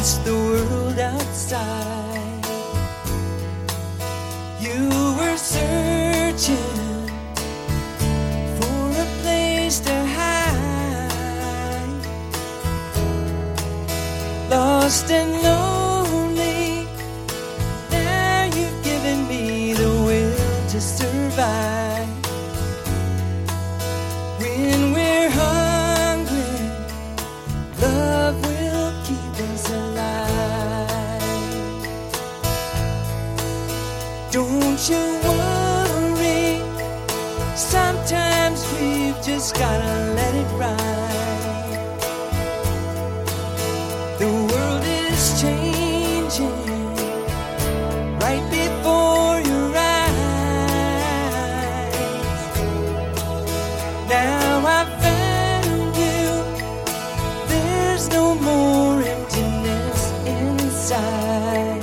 against the world outside. You were searching for a place to hide, lost and lonely. Now you've given me the will to survive. When we're hungry, love will keep us alive. Don't you worry, sometimes we've just gotta let it ride. The world is changing right before your eyes. Now I found you, there's no more emptiness inside.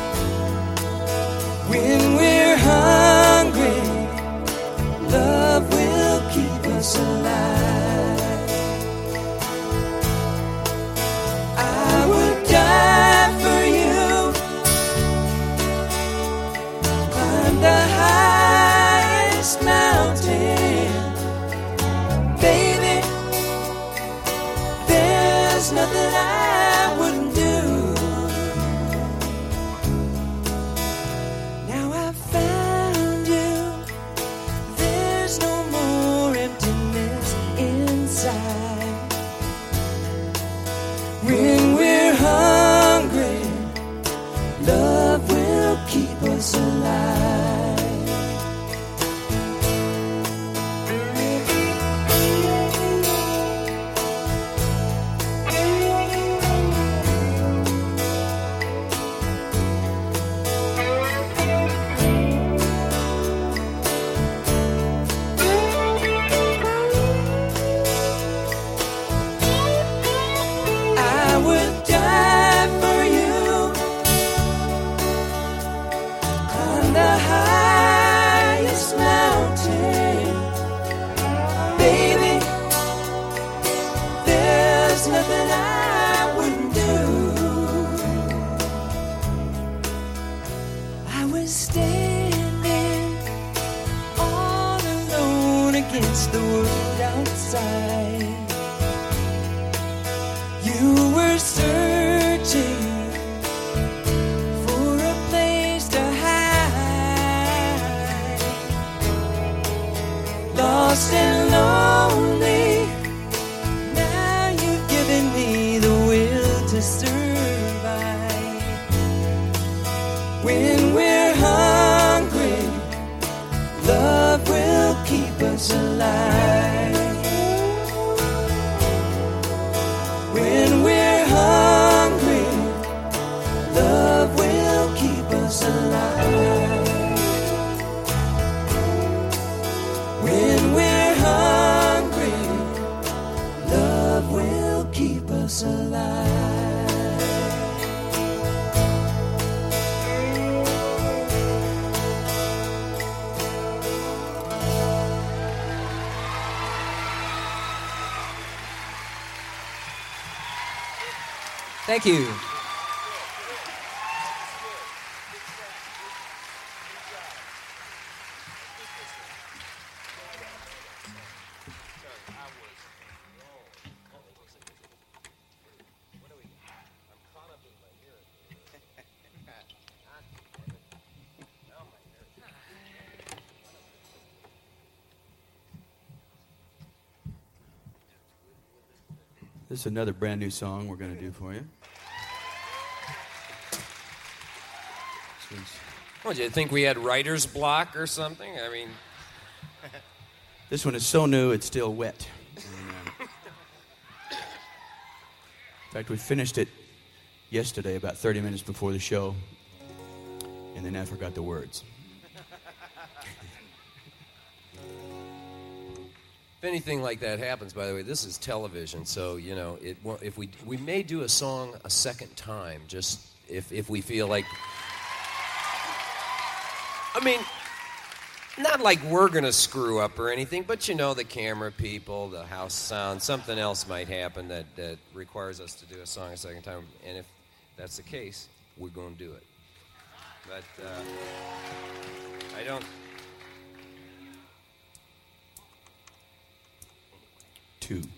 When we're hungry, love will keep us alive. I would die for you, climb the highest mountain. Baby, there's nothing I wouldn't do. Now I found you, there's no more emptiness inside. When we're hungry, love will keep us alive. I would die for you, climb the highest mountain. Baby, there's nothing I wouldn't do. I was standing all alone against the world outside. You were searching for a place to hide, lost and lonely. Now you've given me the will to survive. When we're hungry, love will keep us alive. When we're hungry, love will keep us alive. When we're hungry, love will keep us alive. Thank you. This is another brand new song we're going to do for you. What, did you think we had writer's block or something? I mean... This one is so new, it's still wet. In fact, we finished it yesterday, about 30 minutes before the show, and then I forgot the words. If anything like that happens, by the way, this is television, so, you know, if we may do a song a second time, just if we feel like... I mean, not like we're going to screw up or anything, but, you know, the camera people, the house sound, something else might happen that requires us to do a song a second time. And if that's the case, we're going to do it. But I don't. 2.